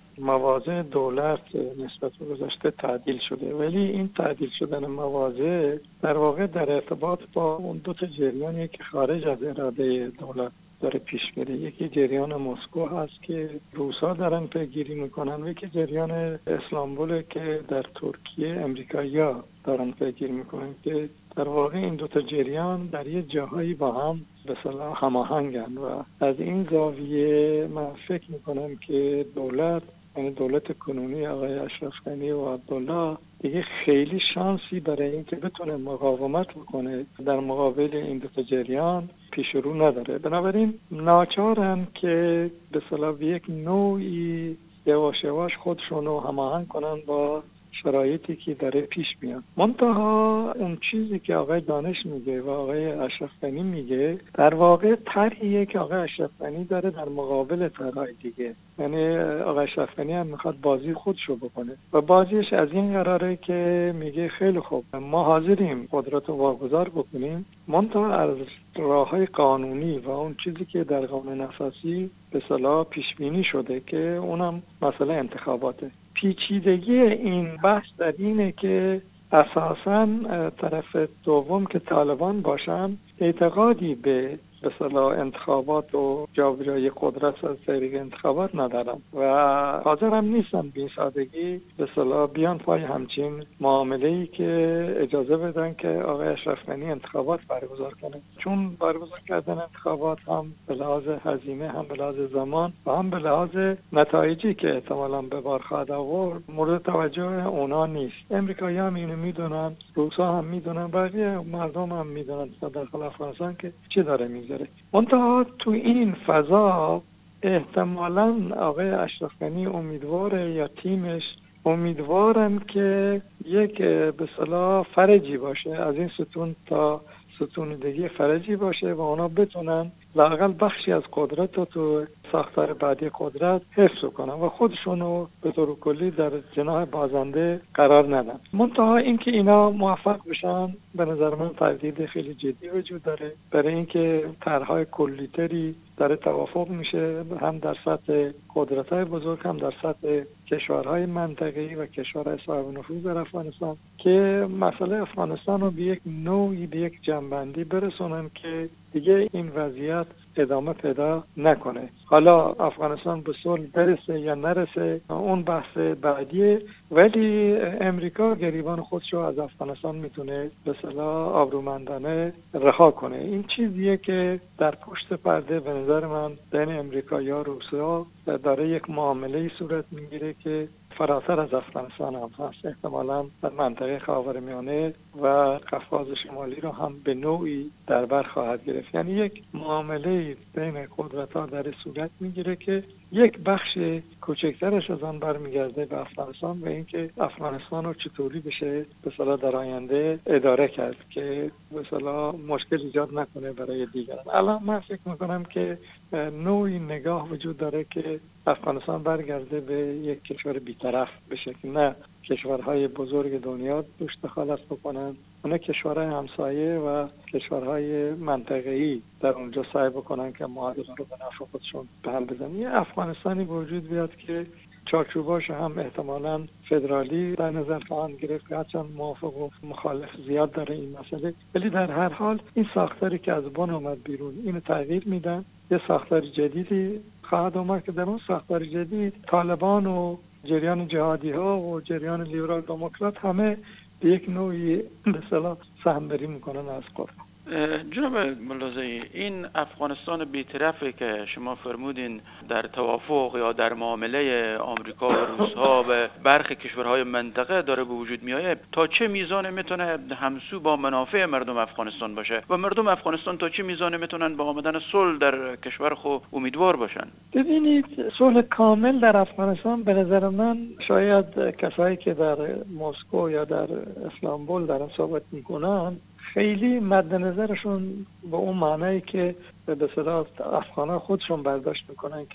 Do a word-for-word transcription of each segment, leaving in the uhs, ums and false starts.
مواضع دولت نسبت به گذشته تعدیل شده، ولی این تعدیل شدن مواضع در واقع در ارتباط با اون دو تا جریانی که خارج از اراده دولت داره پیش میره. یکی جریان مسکو هست که روسا دارن پیگیری میکنن و یکی جریان اسلامبول که در ترکیه امریکایی‌ها دارن پیگیری میکنن، که در واقع این دو تا جریان در یه جاهایی با هم به اصطلاح هماهنگن و از این زاویه من فکر میکنم که دولت، یعنی دولت کنونی آقای اشرف غنی و عبدالله، دیگه خیلی شانسی برای اینکه بتونه مقاومت بکنه در مقابل این دو تا جریان پیش رو نداره. بنابراین ناچارن که به اصطلاح یک نوعی یواش یواش خودشون رو هماهنگ کنن با شرایطی که داره پیش میاد. منتها اون چیزی که آقای دانش میگه و آقای اشرف غنی میگه در واقع طرحیه که آقای اشرف غنی داره در مقابل طرحهای دیگه. یعنی آقای اشرف غنی هم میخواد بازی خودشو بکنه و بازیش از این قراره که میگه خیلی خوب ما حاضریم قدرت رو واگذار بکنیم، منتها از راههای قانونی و اون چیزی که در قانون اساسی به اصطلاح پیش بینی شده که اونم مسئله انتخاباته. پیچیدگی این بحث در اینه که اساساً طرف دوم که طالبان باشن اعتقادی به به اصطلاح انتخابات و جابجایی قدرت از طریق انتخابات ندارن و حاضر هم نیستن به این سادگی به اصطلاح بیان پای همچین معامله‌ای که اجازه بدن که آقای اشرف غنی انتخابات برگزار کنه، چون برگزار کردن انتخابات هم به لحاظ هزینه، هم به لحاظ زمان و هم به لحاظ نتایجی که احتمالاً به بار خواهد آورد مورد توجه اونا نیست. امریکایی‌ها هم اینو میدونن، روسا هم میدونن، بقیه مردم هم میدونن داخل افغانستان که چی داره میگذره. منتها تو این فضا احتمالاً آقای اشرف غنی امیدواره یا تیمش امیدوارن که یک به اصطلاح فرجی باشه از این ستون تا ستون دیگه، فرجی باشه و اونا بتونن لااقل بخشی از قدرت رو تو ساختار بعدی قدرت حفظ کنن و خودشونو به طور کلی در جناح بازنده قرار ندن. منتها اینکه اینا موفق بشن به نظر من تردید خیلی جدی وجود داره، برای اینکه طرح‌های کلی‌تری در توافق میشه هم در سطح قدرت‌های بزرگ هم در سطح کشورهای منطقه‌ای و کشورهای صاحب نفوذ در افغانستان که مسئله افغانستان رو به یک نوعی به یک جنبندی برسونن که دیگه این وضعیت ادامه پیدا نکنه. حالا افغانستان به صلح برسه یا نرسه اون بحث بعدیه، ولی امریکا گریبان خودشو از افغانستان میتونه به اصطلاح آبرومندانه رها کنه. این چیزیه که در پشت پرده به نظر من بین امریکا یا روسیا داره یک معامله‌ای صورت میگیره که فراتر از افغانستان هم هست، احتمالاً در منطقه خاورمیانه و قفقاز شمالی رو هم به نوعی در بر خواهد گرفت. یعنی یک معامله بین قدرت‌ها در صورت میگیره که یک بخش کوچکترش از آن برمیگرده به افغانستان و اینکه افغانستان رو چطوری بشه به اصطلاح در آینده اداره کرد که به اصطلاح مشکل ایجاد نکنه برای دیگران. الان من فکر میکنم که نوعی نگاه وجود داره که افغانستان برگرده به یک کشور بی‌طرف بشه که نه کشورهای بزرگ دنیا توش دخالت بکنن، اونا کشورهای همسایه و کشورهای منطقه‌ای در اونجا سعی بکنن که معادله رو به نفع خودشون به هم بزنن. یه افغانستانی وجود بیاد که چارچوباش هم احتمالاً فدرالی در نظر خواهند گرفت، هرچند موافق و مخالف زیاد داره این مسئله، ولی در هر حال این ساختاری که از بن اومد بیرون اینو تغییر میدن، یه ساختار جدیدی خواهد اومد که در اون ساختار جدید طالبان و جریان جهادی ها و جریان لیبرال دموکرات همه به یک نوعی به اصطلاح سهم‌بری میکنن از قدرت. جناب ملازی، این افغانستان بی‌طرفی که شما فرمودین در توافق یا در معامله آمریکا و روس‌ها و برخی کشورهای منطقه داره به وجود میاد، تا چه میزان میتونه همسو با منافع مردم افغانستان باشه و مردم افغانستان تا چه میزان میتونن با آمدن صلح در کشور خود امیدوار باشن؟ ببینید، صلح کامل در افغانستان به نظر من شاید کسایی که در مسکو یا در اسلامبول دارن صحبت میکنن خیلی مد نظرشون به اون معنی که به اصطلاح افغان‌ها خودشون برداشت میکنن که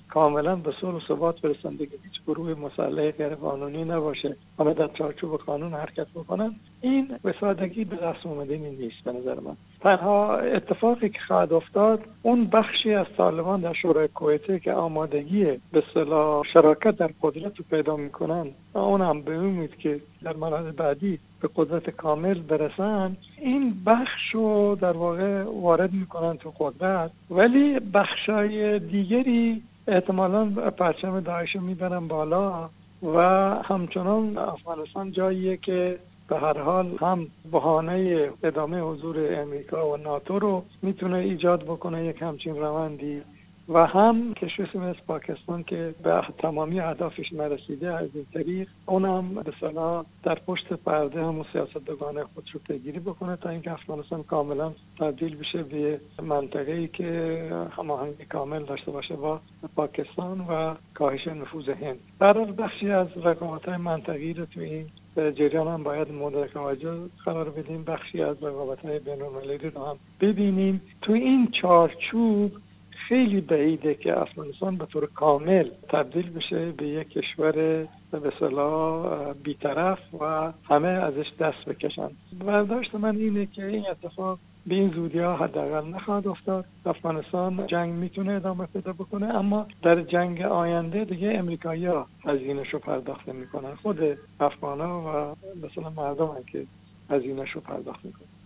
کاملا به صلح و ثبات برسن، دیگه هیچ گروه مسلح غیر قانونی نباشه، همه در چارچوب قانون حرکت بکنن، این به سادگی به دست اومدنی نیست به نظر من. تنها اتفاقی که خواهد افتاد اون بخشی از طالبان در شورای کویته که آمادگی به اصطلاح شراکت در قدرت رو پیدا میکنن، اون هم به امید که در مراحل بعدی به قدرت کامل برسن، این بخش رو در واقع وارد میکنن تو قدرت، ولی بخشای دیگری احتمالاً پرچم داعش رو میبرن بالا و همچنان افغانستان جاییه که به هر حال هم بهانه ادامه حضور امریکا و ناتو رو میتونه ایجاد بکنه یک همچین روندی، و هم کشوری مثل پاکستان که به تمامی اهدافش نرسیده از این طریق اونم به اصطلاح در پشت پرده هم سیاست دوگانه خودش رو پیگیری بکنه تا اینکه افغانستان کاملا تبدیل بشه به منطقه‌ای که هماهنگی کامل داشته باشه با پاکستان و کاهش نفوذ هند. در بخشی از رقابت‌های منطقه‌ای رو تو این جریان هم باید مورد توجه قرار بدیم، بخشی از رقابت‌های بین‌المللی رو هم ببینیم. تو این چارچوب خیلی بعیده که افغانستان به طور کامل تبدیل بشه به یک کشور به اصطلاح بی‌طرف و همه ازش دست بکشن. برداشت من اینه که این اتفاق به این زودی ها حداقل نخواهد افتاد. افغانستان جنگ میتونه ادامه پیدا بکنه، اما در جنگ آینده دیگه امریکایی‌ها هزینه‌شو پرداخت میکنن، خود افغان‌ها و مثلا مردم هم که هزینه‌شو پرداخت میکنن.